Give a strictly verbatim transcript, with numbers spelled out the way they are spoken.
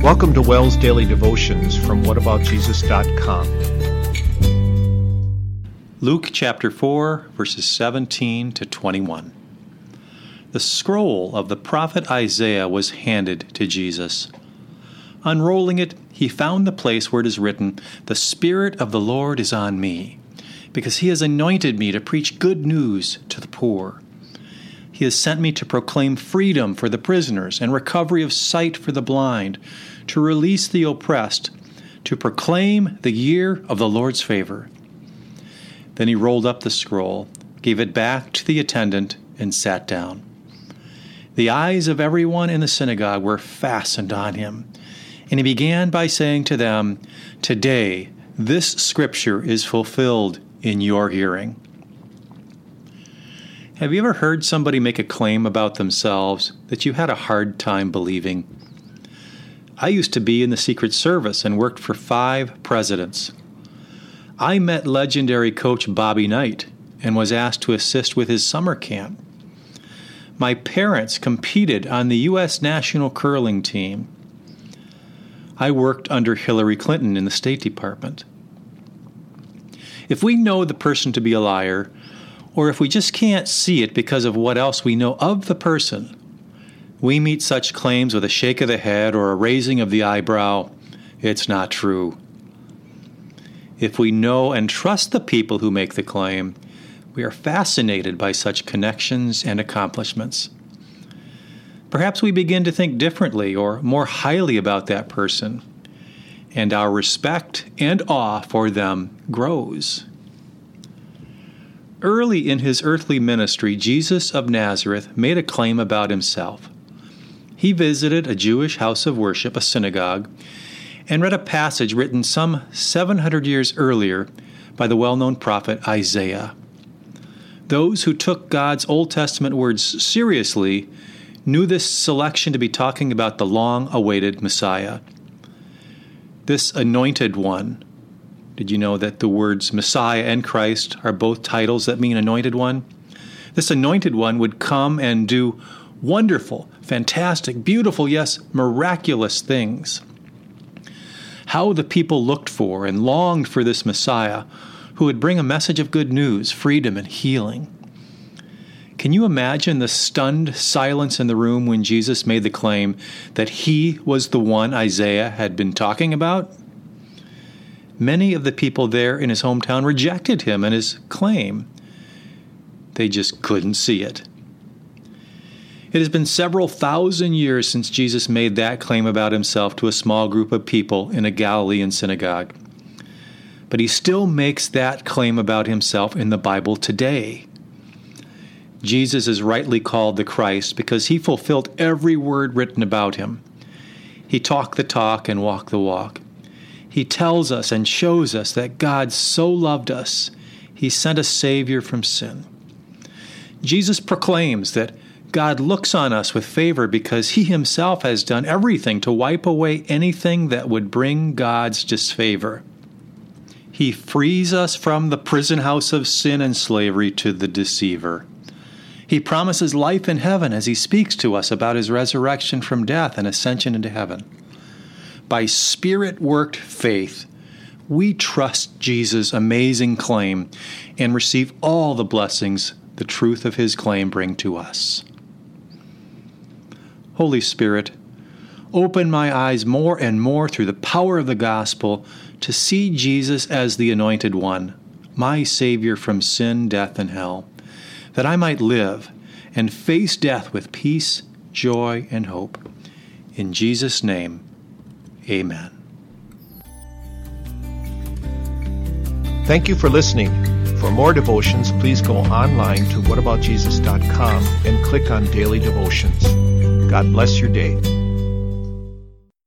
Welcome to Wells Daily Devotions from what about jesus dot com. Luke chapter four, verses seventeen to twenty-one. The scroll of the prophet Isaiah was handed to Jesus. Unrolling it, he found the place where it is written, "The Spirit of the Lord is on me, because he has anointed me to preach good news to the poor. He has sent me to proclaim freedom for the prisoners and recovery of sight for the blind, to release the oppressed, to proclaim the year of the Lord's favor." Then he rolled up the scroll, gave it back to the attendant, and sat down. The eyes of everyone in the synagogue were fastened on him, and he began by saying to them, "Today this scripture is fulfilled in your hearing." Have you ever heard somebody make a claim about themselves that you had a hard time believing? I used to be in the Secret Service and worked for five presidents. I met legendary coach Bobby Knight and was asked to assist with his summer camp. My parents competed on the U S national curling team. I worked under Hillary Clinton in the State Department. If we know the person to be a liar, or if we just can't see it because of what else we know of the person, we meet such claims with a shake of the head or a raising of the eyebrow. It's not true. If we know and trust the people who make the claim, we are fascinated by such connections and accomplishments. Perhaps we begin to think differently or more highly about that person, and our respect and awe for them grows. Early in his earthly ministry, Jesus of Nazareth made a claim about himself. He visited a Jewish house of worship, a synagogue, and read a passage written some seven hundred years earlier by the well-known prophet Isaiah. Those who took God's Old Testament words seriously knew this selection to be talking about the long-awaited Messiah. This anointed one. Did you know that the words Messiah and Christ are both titles that mean anointed one? This anointed one would come and do wonderful, fantastic, beautiful, yes, miraculous things. How the people looked for and longed for this Messiah who would bring a message of good news, freedom, and healing. Can you imagine the stunned silence in the room when Jesus made the claim that he was the one Isaiah had been talking about? Many of the people there in his hometown rejected him and his claim. They just couldn't see it. It has been several thousand years since Jesus made that claim about himself to a small group of people in a Galilean synagogue. But he still makes that claim about himself in the Bible today. Jesus is rightly called the Christ because he fulfilled every word written about him. He talked the talk and walked the walk. He tells us and shows us that God so loved us, he sent a Savior from sin. Jesus proclaims that God looks on us with favor because he himself has done everything to wipe away anything that would bring God's disfavor. He frees us from the prison house of sin and slavery to the deceiver. He promises life in heaven as he speaks to us about his resurrection from death and ascension into heaven. By Spirit-worked faith, we trust Jesus' amazing claim and receive all the blessings the truth of his claim bring to us. Holy Spirit, open my eyes more and more through the power of the gospel to see Jesus as the Anointed One, my Savior from sin, death, and hell, that I might live and face death with peace, joy, and hope. In Jesus' name, amen. Thank you for listening. For more devotions, please go online to what about jesus dot com and click on Daily Devotions. God bless your day.